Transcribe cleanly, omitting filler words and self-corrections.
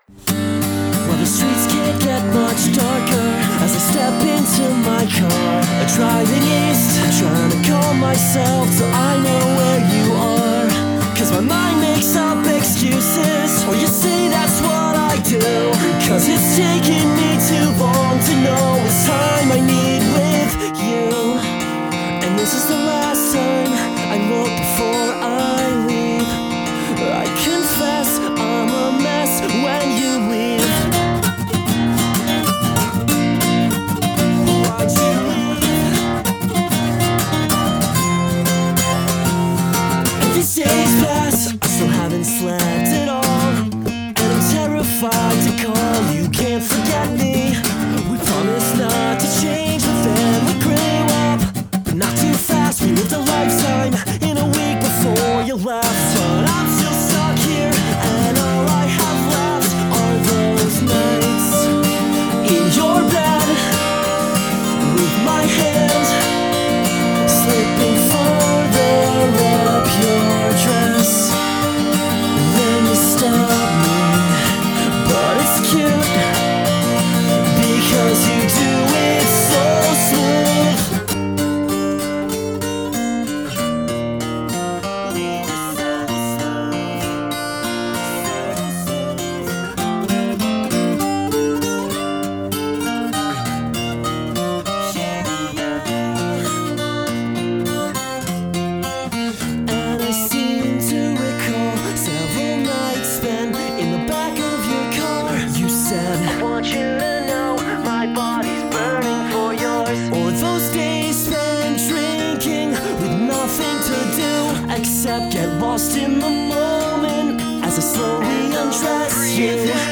Well, the streets can't get much darker as I step into my car, driving east, trying to calm myself till I know where you are. Cause my mind makes up excuses, or you say that's what I do. Cause it's taken me too long to know it's time I need with you. And this is the last time I look before I leave. I confess I'm a mess when you leave. Why'd you leave? And these days pass, I still haven't slept at all, and I'm terrified to call. You can't forget me. We promised not to change, but then we grew up. Not too fast, we lived a lifetime in a week before you left. But I'm still stuck here, and all I have left are those nights in your bed, with my hand slipping further up your dress. Then you stop me, but it's cute because you do it so smooth. I want you to know my body's burning for yours. Or those days spent drinking with nothing to do except get lost in the moment as I slowly undress you.